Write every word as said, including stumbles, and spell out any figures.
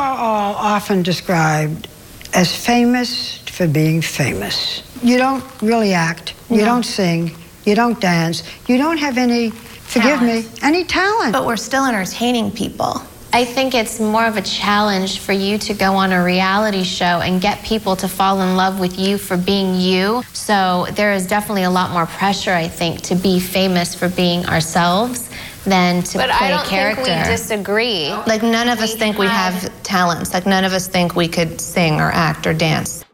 are all often described as famous for being famous. You don't really act, you No. don't sing, you don't dance, you don't have any, forgive Talent. me, any talent. But we're still entertaining people. I think it's more of a challenge for you to go on a reality show and get people to fall in love with you for being you. So there is definitely a lot more pressure, I think, to be famous for being ourselves than to But play I don't a character. think we disagree. Like, none of us We think we had- have talents. Like, none of us think we could sing or act or dance.